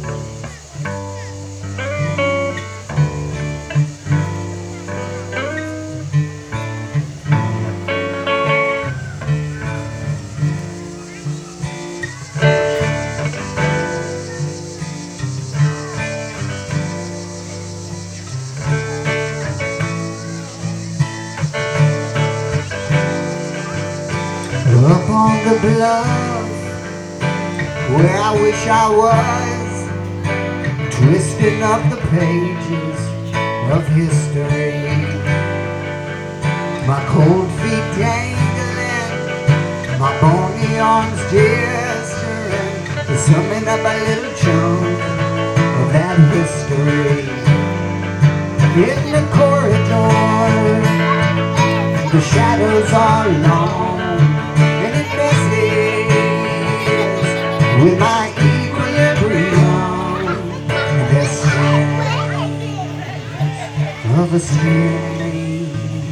Up on the bluff where I wish I was, twisting up the pages of history. My cold feet dangling, my bony arms gesturing, summing up a little chunk of that history. In the corridor, the shadows are long, with my equilibrium and the strength of a strange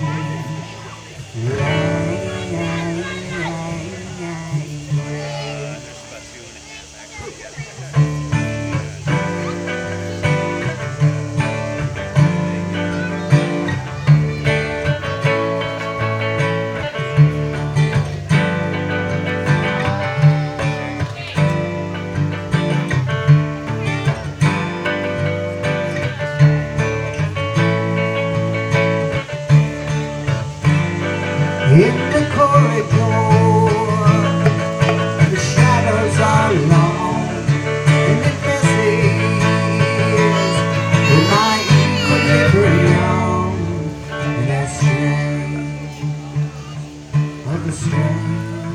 in the corridor, the shadows are long, and it messes with my equilibrium, and that's strange, of the strange.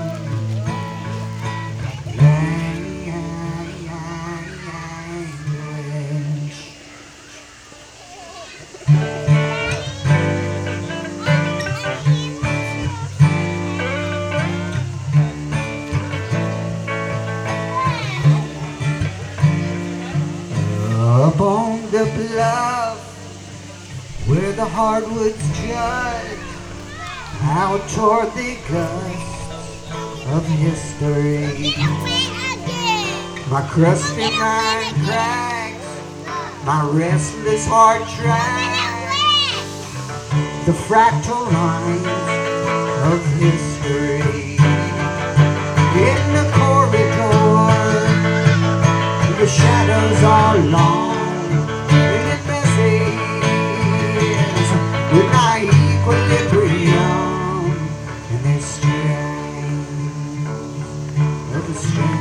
Up on the bluff where the hardwoods jut out toward the gust of history. My crusty mind cracks, my restless heart tracks the fractal lines of history. In the corridor, the shadows are long, and it messes with my equilibrium, and there's strength of the strength.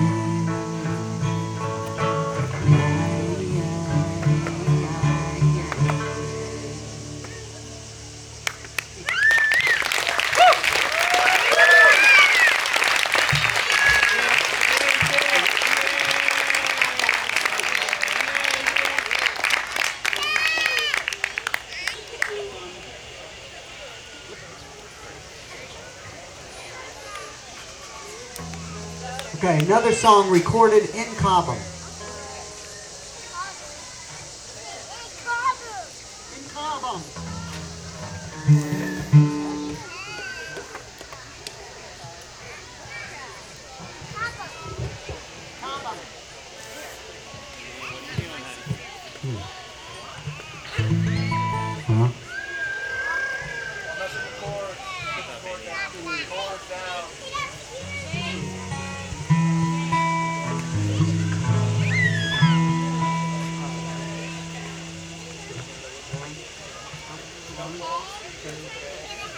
Okay, another song recorded in Cobham. In Cobham. Cobham. Huh?